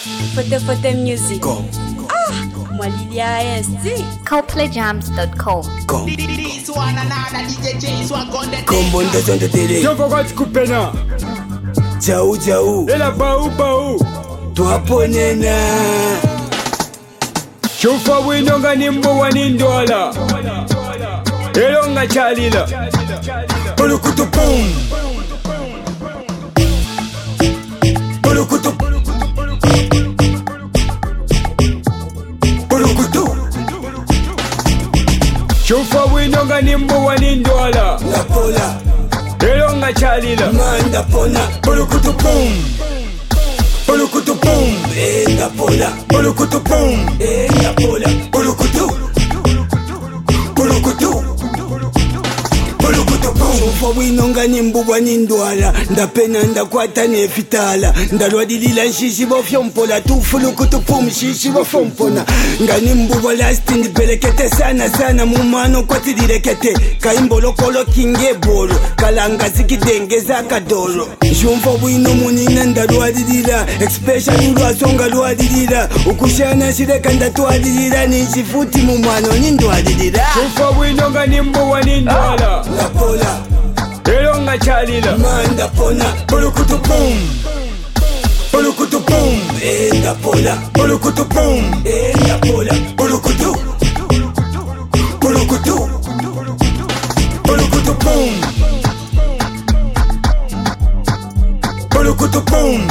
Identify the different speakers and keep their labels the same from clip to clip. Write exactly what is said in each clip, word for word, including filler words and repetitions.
Speaker 1: Fote Fote Music.
Speaker 2: Go.
Speaker 1: Ah, moi Lilia S D.
Speaker 3: Coldplay Jams dot com.
Speaker 2: Go. Combo ndo ndo tele.
Speaker 4: Joko kwa tikupena.
Speaker 2: Jau jau.
Speaker 4: Ela bau bau.
Speaker 2: Tuaponena.
Speaker 4: Chufa winonga nimbo wanindola. Elonga chalila.
Speaker 2: Polukutu pum. Polukutu. Polukutu.
Speaker 4: Chufa winonga nimbo wanindola.
Speaker 2: La pola.
Speaker 4: Elonga chalila.
Speaker 2: Manda pona. Polukutu pum. Polukutu pum. Enda pola. Polukutu pum. Enda pola. Polukutu. Polukutu. Chufa winonga nimbo wanindwala. Ndapena ndakwata nefitala. Ndalwadilila nshishi bofyompola. Tufulukutu pum shishi bofyompona. Nga nimbo lasti ndipelekete sana sana. Mumano kwati direkete. Kaimbolo kolo kinge bolo. Kalanga zikidenge za kadolo. Jumfa wino munina ndalwadilila. Especially ulwasonga lwadilila. Ukushana shireka ndatwadilila. Nishifuti mumano nindwadilila.
Speaker 4: Chufa winonga nimbo wanindola.
Speaker 2: La pola.
Speaker 4: Elonga chalila.
Speaker 2: Manda pona. Polukutu pum. Polukutu pum. Enda pola. Polukutu pum. Enda pola. Polukutu. Polukutu. Polukutu pum. Polukutu pum.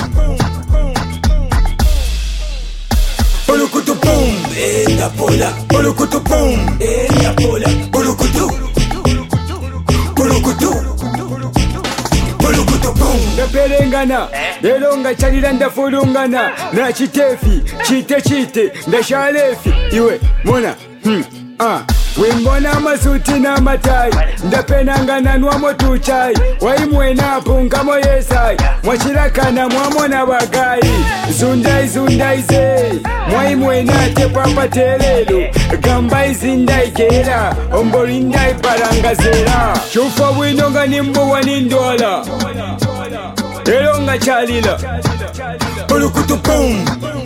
Speaker 2: Polukutu pum. Enda pola. Polukutu pum. Enda pola. Polukutu. Polukutu. Polukutu pum.
Speaker 4: Ndapelengana. Elonga chalila ndafulungana. Na chitefi. Chite chite. Ndashalefi. Iwe. Mona. Hmm. Ah. Wimbona masuti na matai. Ndapenangana nwamo tuchai. Waimwena pungamo yesai. Mwachilakana mwamo na bagai. Zundai zundai ze. Mwaimwena te papa telelo. Gambai zindai kera. Ombolindai parangazera. Chufa winonga nimbo wanindola. Elonga chalila.
Speaker 2: Polukutu pum.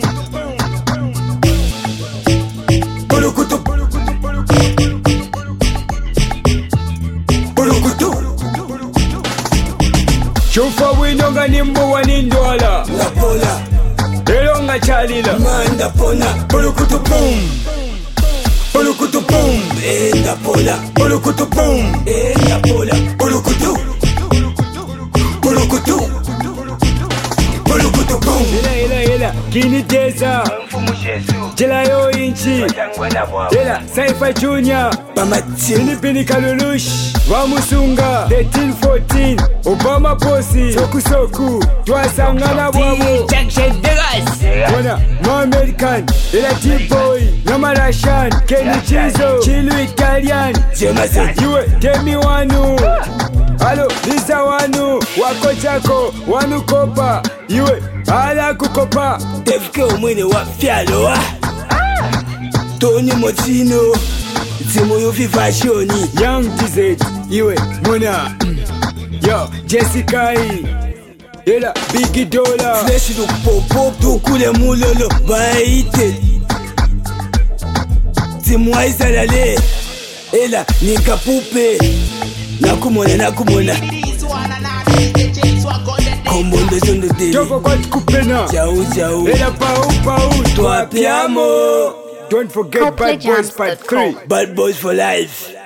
Speaker 2: Polukutu. Polukutu.
Speaker 4: Chufa winonga nimbo wanindola.
Speaker 2: La pola.
Speaker 4: Elonga chalila.
Speaker 2: Manda pona. Polukutu pum. Polukutu pum. Enda pola. Polukutu pum. Enda pola. Polukutu. Polukutu. Polukutu pum.
Speaker 4: Ela ela ela Kini Teza Jela yo inchi Ela Saifa Junior
Speaker 2: Pamati.
Speaker 4: Pini Pini Kalulush Wamusunga thirteen fourteen Obama Posi Soku Soku Twasangana bwabo
Speaker 1: Junction Diggers.
Speaker 4: Wana No American Ela T-Boy Nama Rashan Kenny Chizo Chilu Italian
Speaker 2: Jemase.
Speaker 4: Iwe Demi Wanu Halo Lisa Wanu Wako Chako Wanu Kopa Iwe Ala kukopa
Speaker 2: Tefike umwene wa fialo wa. Tony Motino. Timu yufi fashoni.
Speaker 4: Young D Z Iwe Mona Yo Jessica I Ela Biggie Dollar
Speaker 2: Flesh look popo. Tukule mulolo. Baite. Timu wa isalale. Ela nika pupe. Nakumona nakumona. Combo ndo ndo tele.
Speaker 4: Joko kwa tikupena
Speaker 2: Jau jau.
Speaker 4: Ela pau pau Twapiamo Don't forget
Speaker 3: Coldplay
Speaker 4: Bad Boys
Speaker 3: Jams
Speaker 4: Part
Speaker 3: dot com.
Speaker 4: three
Speaker 2: Bad boys for life.